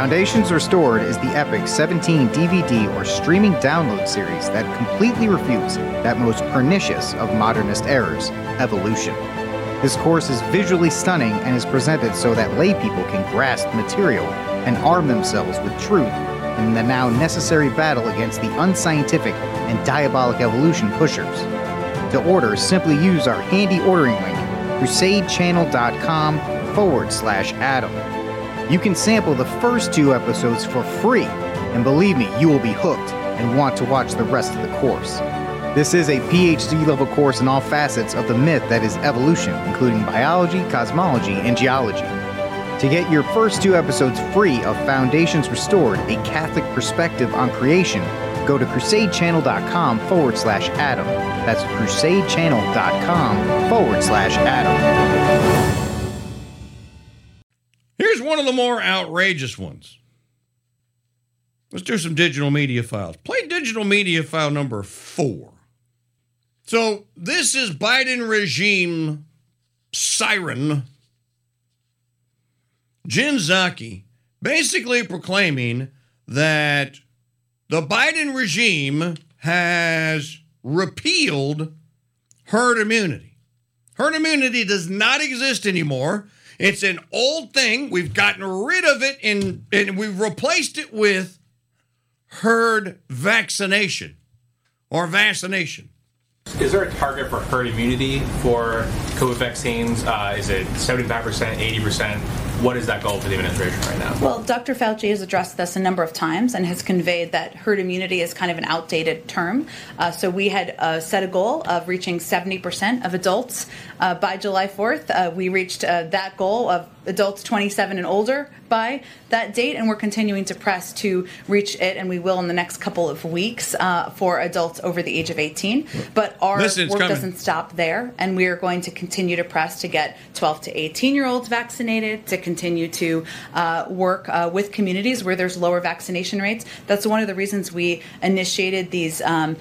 Foundations Restored is the epic 17 DVD or streaming download series that completely refutes that most pernicious of modernist errors, evolution. This course is visually stunning and is presented so that lay people can grasp material and arm themselves with truth in the now necessary battle against the unscientific and diabolic evolution pushers. To order, simply use our handy ordering link, crusadechannel.com/Adam. You can sample the first 2 episodes for free, and believe me, you will be hooked and want to watch the rest of the course. This is a PhD level course in all facets of the myth that is evolution, including biology, cosmology, and geology. To get your first 2 episodes free of Foundations Restored, a Catholic perspective on creation, go to crusadechannel.com/Adam. That's crusadechannel.com/Adam. Here's one of the more outrageous ones. Let's do some digital media files. Play digital media file number 4. So this is Biden regime siren Jen Psaki basically proclaiming that the Biden regime has repealed herd immunity. Herd immunity does not exist anymore. It's an old thing. We've gotten rid of it and we've replaced it with herd vaccination or vaccination. Is there a target for herd immunity for COVID vaccines? Is it 75%, 80%? What is that goal for the administration right now? Well, Dr. Fauci has addressed this a number of times and has conveyed that herd immunity is kind of an outdated term. So we had set a goal of reaching 70% of adults by July 4th. We reached that goal of adults 27 and older by that date, and we're continuing to press to reach it, and we will in the next couple of weeks for adults over the age of 18. But our work doesn't stop there, and we are going to continue to press to get 12 to 18-year-olds vaccinated, to continue to work with communities where there's lower vaccination rates. That's one of the reasons we initiated these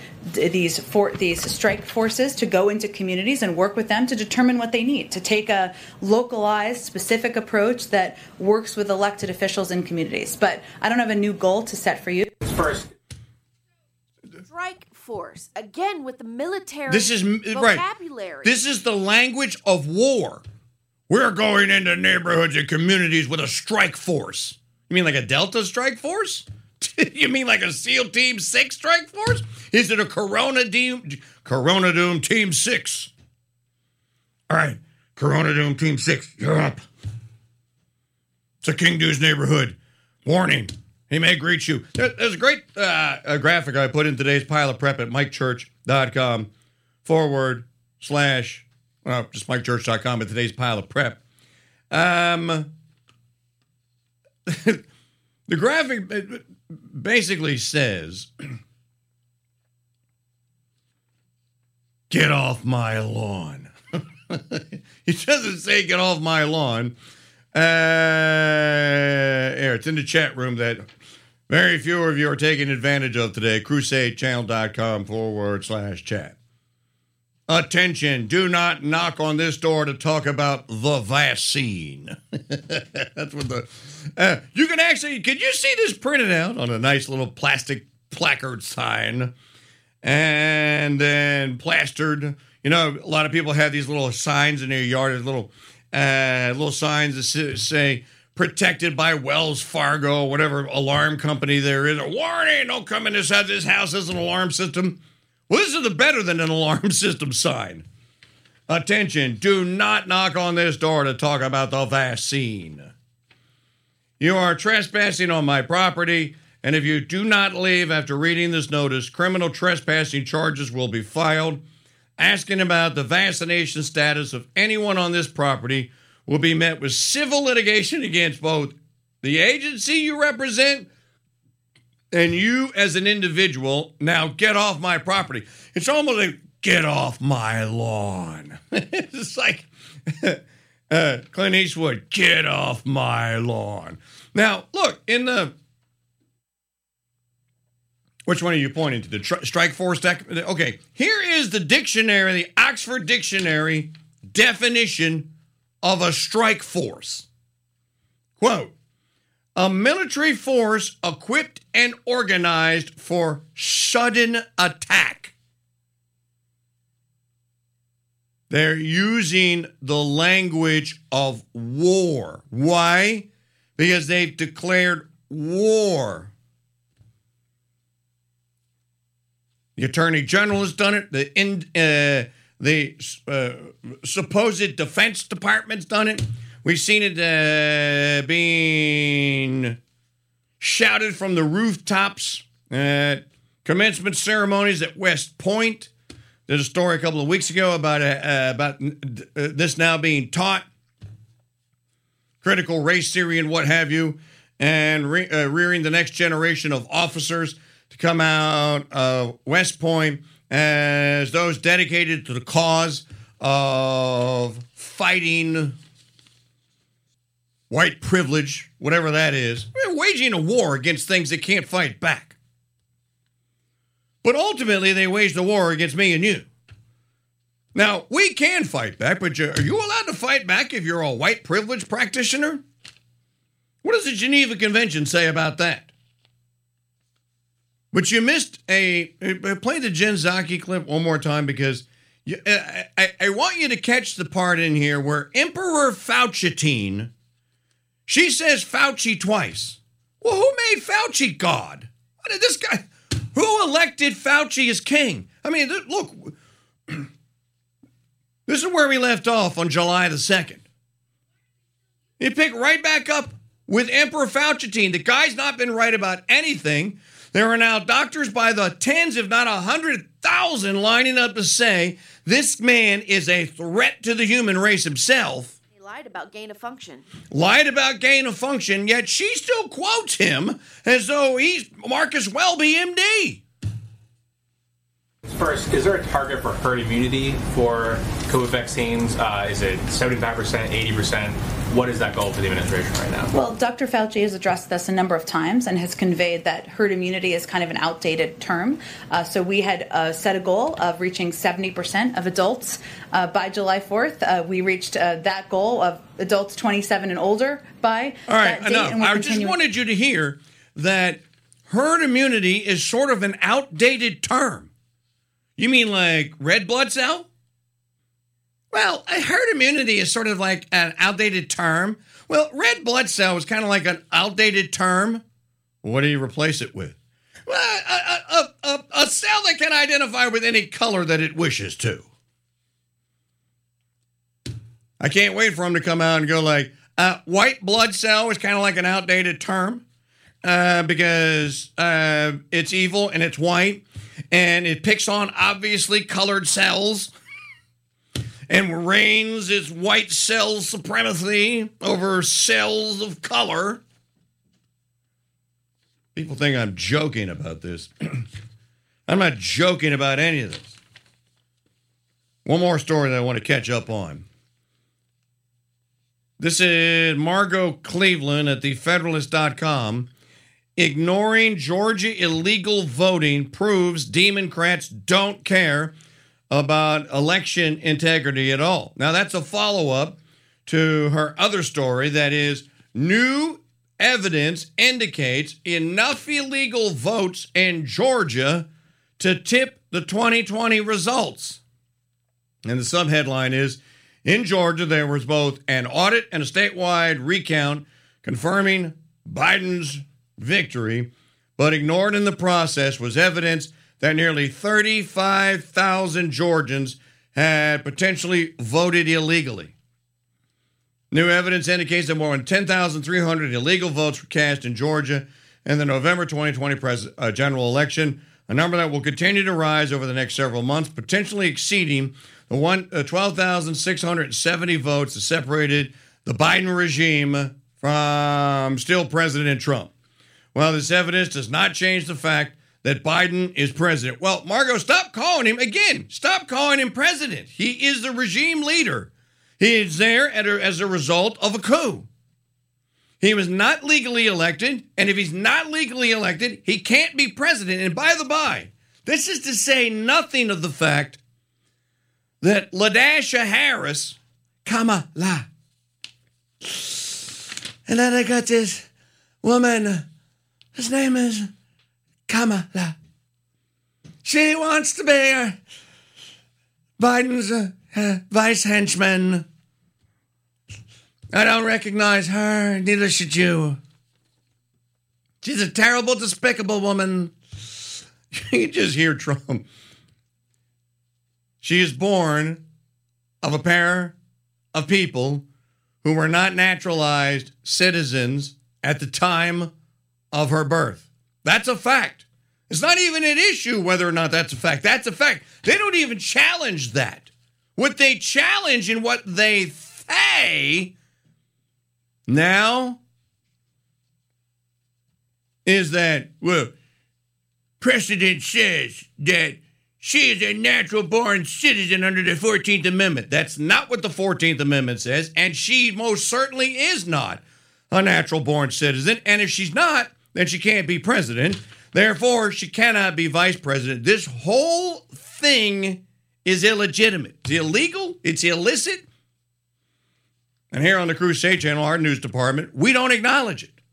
strike forces to go into communities and work with them to determine what they need, to take a localized, specific approach that works with elected officials in communities. But I don't have a new goal to set for you. First, strike force again with the military. This is vocabulary. Right. This is the language of war. We're going into neighborhoods and communities with a strike force. You mean like a Delta strike force? You mean like a SEAL Team 6 strike force? Is it a Corona Doom Team 6? All right, Corona Doom Team 6, you're up. It's a King Dude's neighborhood. Warning, he may greet you. There's a great graphic I put in today's pile of prep at MikeChurch.com / just MikeChurch.com at today's pile of prep. The graphic basically says, get off my lawn. He doesn't say get off my lawn. It's in the chat room that very few of you are taking advantage of today. CrusadeChannel.com / chat. Attention, do not knock on this door to talk about the vaccine. That's what you can actually, could you see this printed out on a nice little plastic placard sign and then plastered? You know, a lot of people have these little signs in their yard, little signs that say, protected by Wells Fargo, whatever alarm company there is. A warning, don't come in this house. This house has an alarm system. Well, this is better than an alarm system sign. Attention, do not knock on this door to talk about the vaccine. You are trespassing on my property, and if you do not leave after reading this notice, criminal trespassing charges will be filed. Asking about the vaccination status of anyone on this property will be met with civil litigation against both the agency you represent and you as an individual. Now get off my property. It's almost like, get off my lawn. It's like Clint Eastwood, get off my lawn. Now, look, which one are you pointing to? The strike force? Okay, here is the dictionary, the Oxford Dictionary definition of a strike force. Quote, a military force equipped and organized for sudden attack. They're using the language of war. Why? Because they've declared war. The Attorney General has done it. The supposed Defense Department's done it. We've seen it being shouted from the rooftops at commencement ceremonies at West Point. Did a story a couple of weeks ago about this now being taught, critical race theory and what have you, and rearing the next generation of officers to come out of West Point as those dedicated to the cause of fighting white privilege, whatever that is. We're waging a war against things that can't fight back. But ultimately, they waged a war against me and you. Now, we can fight back, but are you allowed to fight back if you're a white privilege practitioner? What does the Geneva Convention say about that? But you missed play the Jen Psaki clip one more time because I want you to catch the part in here where Emperor Fauci, she says Fauci twice. Well, who made Fauci God? What did this guy... Who elected Fauci as king? I mean, look, this is where we left off on July the 2nd. You pick right back up with Emperor Fauci. The guy's not been right about anything. There are now doctors by the tens, if not 100,000, lining up to say this man is a threat to the human race himself. Lied about gain of function. Lied about gain of function, yet she still quotes him as though he's Marcus Welby, MD. First, is there a target for herd immunity for COVID vaccines? Is it 75%, 80%? What is that goal for the administration right now? Well, Dr. Fauci has addressed this a number of times and has conveyed that herd immunity is kind of an outdated term. So we had set a goal of reaching 70% of adults by July 4th. We reached that goal of adults 27 and older by that date. Enough. I just wanted you to hear that herd immunity is sort of an outdated term. You mean like red blood cell? Well, herd immunity is sort of like an outdated term. Well, red blood cell is kind of like an outdated term. What do you replace it with? Well, a cell that can identify with any color that it wishes to. I can't wait for him to come out and go like, white blood cell is kind of like an outdated term because it's evil and it's white and it picks on obviously colored cells. And reigns its white cell supremacy over cells of color. People think I'm joking about this. I'm not joking about any of this. One more story that I want to catch up on. This is Margot Cleveland at thefederalist.com. Ignoring Georgia illegal voting proves Democrats don't care about election integrity at all. Now, that's a follow-up to her other story that is new evidence indicates enough illegal votes in Georgia to tip the 2020 results. And the subheadline is, in Georgia, there was both an audit and a statewide recount confirming Biden's victory, but ignored in the process was evidence that nearly 35,000 Georgians had potentially voted illegally. New evidence indicates that more than 10,300 illegal votes were cast in Georgia in the November 2020 general election, a number that will continue to rise over the next several months, potentially exceeding the 12,670 votes that separated the Biden regime from still President Trump. Well, this evidence does not change the fact that Biden is president. Well, Margot, stop calling him, again, stop calling him president. He is the regime leader. He is there as a result of a coup. He was not legally elected, and if he's not legally elected, he can't be president. And by the by, this is to say nothing of the fact that LaDasha Harris, Kamala, and then I got this woman, his name is Kamala. She wants to be Biden's vice henchman. I don't recognize her, neither should you. She's a terrible, despicable woman. You just hear Trump. She is born of a pair of people who were not naturalized citizens at the time of her birth. That's a fact. It's not even an issue whether or not that's a fact. That's a fact. They don't even challenge that. What they challenge and what they say now is that, well, precedent says that she is a natural-born citizen under the 14th Amendment. That's not what the 14th Amendment says, and she most certainly is not a natural-born citizen. And if she's not, then she can't be president. Therefore, she cannot be vice president. This whole thing is illegitimate. It's illegal. It's illicit. And here on the Crusade Channel, our news department, we don't acknowledge it.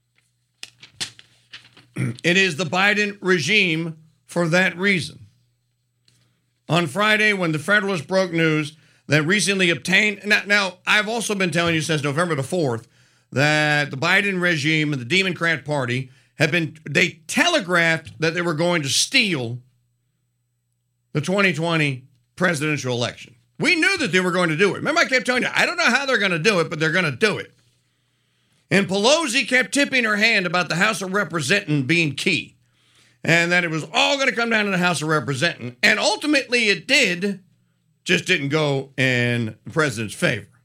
It is the Biden regime for that reason. On Friday, when the Federalist broke news that recently obtained... Now, I've also been telling you since November the 4th that the Biden regime and the Democrat Party they telegraphed that they were going to steal the 2020 presidential election. We knew that they were going to do it. Remember, I kept telling you, I don't know how they're going to do it, but they're going to do it. And Pelosi kept tipping her hand about the House of Representatives being key. And that it was all going to come down to the House of Representatives. And ultimately it did, just didn't go in the president's favor.